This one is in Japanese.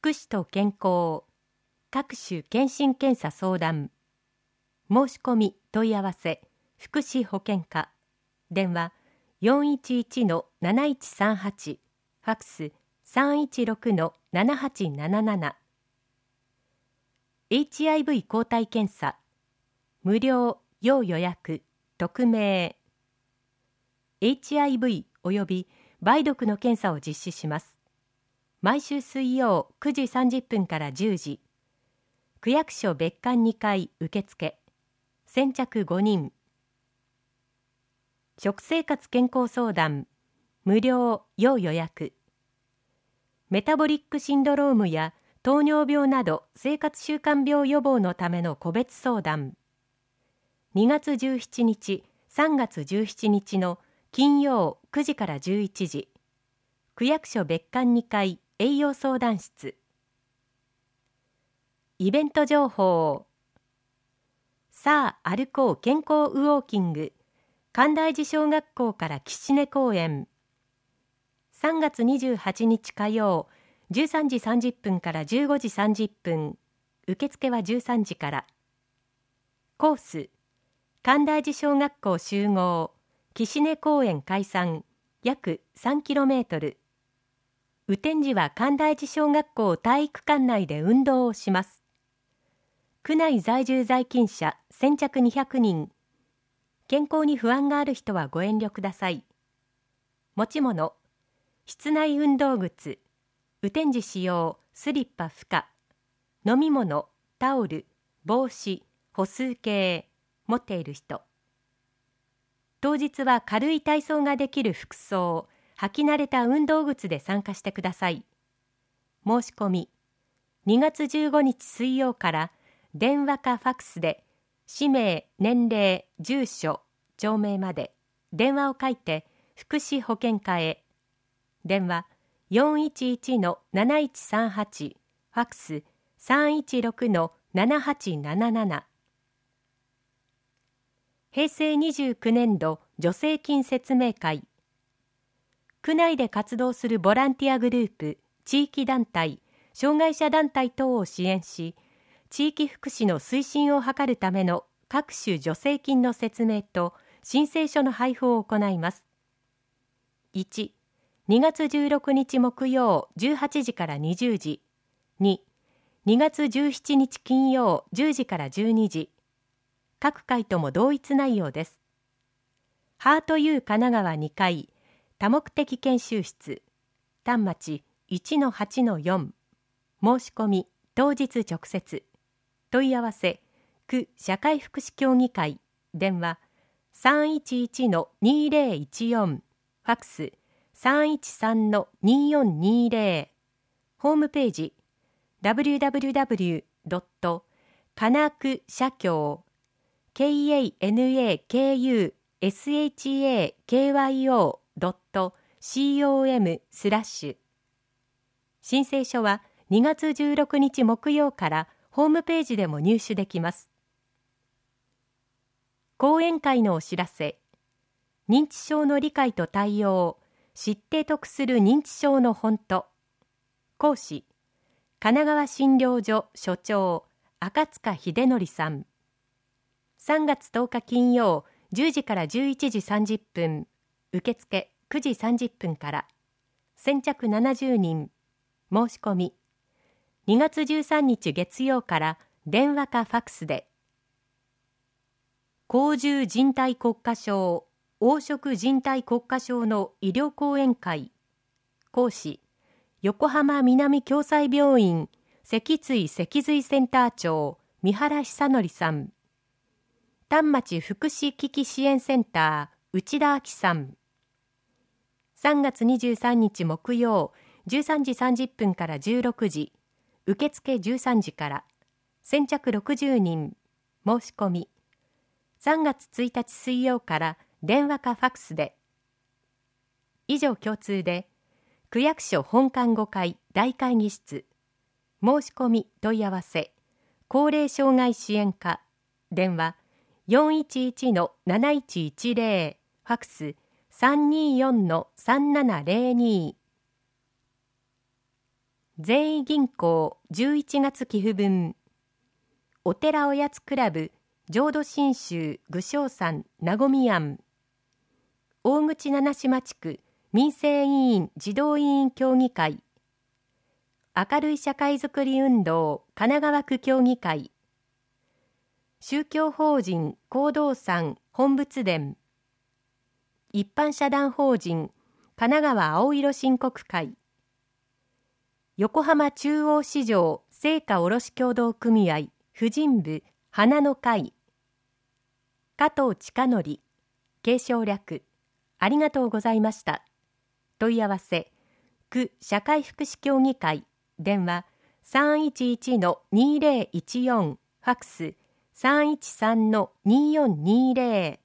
福祉と健康、各種健診検査相談、申し込み問い合わせ、福祉保健課、電話411-7138、ファックス316-7877、HIV 抗体検査、無料、要予約、匿名、HIV および梅毒の検査を実施します。毎週水曜9時30分から10時、区役所別館2階受付、先着5人。食生活健康相談、無料、要予約。メタボリックシンドロームや糖尿病など生活習慣病予防のための個別相談。2月17日、3月17日の金曜9時から11時、区役所別館2階栄養相談室。イベント情報。さあ歩こう健康ウォーキング、神大寺小学校から岸根公園。3月28日火曜、13時30分から15時30分、受付は13時から。コース、神大寺小学校集合、岸根公園解散、約 3km。雨天時は神大寺小学校体育館内で運動をします。区内在住在勤者先着200人。健康に不安がある人はご遠慮ください。持ち物、室内運動靴、雨天時使用スリッパ不可、飲み物、タオル、帽子、歩数計、持っている人。当日は軽い体操ができる服装、履き慣れた運動靴で参加してください。申し込み、2月15日水曜から電話かファックスで、氏名、年齢、住所、町名まで電話を書いて福祉保健課へ。電話411-7138、ファックス316-7877。平成29年度助成金説明会。区内で活動するボランティアグループ、地域団体、障害者団体等を支援し、地域福祉の推進を図るための各種助成金の説明と申請書の配布を行います。1、2月16日木曜18時から20時。2、2月17日金曜10時から12時。各回とも同一内容です。ハート U 神奈川2階、多目的研修室、丹町 1-8-4。申し込み、当日直接。問い合わせ、区社会福祉協議会、電話311-2014、ファックス313-2420。ホームページ www. かなく社協 kanakushakyo.com/。申請書は2月16日木曜からホームページでも入手できます。講演会のお知らせ。認知症の理解と対応、知って得する認知症の本当。講師、神奈川診療所所長、赤塚秀則さん。3月10日金曜、10時から11時30分、受付9時30分から。先着70人。申し込み。2月13日月曜から電話かファックスで。甲重靭帯骨化症、黄色靭帯骨化症の医療講演会。講師、横浜南共済病院脊椎脊髄センター長、三原久則さん。丹町福祉機器支援センター、内田明さん。3月23日木曜、13時30分から16時。受付13時から。先着60人。申し込み。3月1日水曜から電話かファックスで。以上共通で、区役所本館5階大会議室。申し込み問い合わせ。高齢障害支援課。電話411-7110。ファックス324-3702。 善意銀行11月寄付分、お寺おやつクラブ浄土真宗具正山なごみ庵、大口七島地区民生委員児童委員協議会、明るい社会づくり運動神奈川区協議会、宗教法人行道山本仏殿、一般社団法人神奈川青色申告会、横浜中央市場青果卸協同組合婦人部花の会、加藤親則、継承略、ありがとうございました。問い合わせ、区社会福祉協議会、電話 311-2014、ファックス 313-2420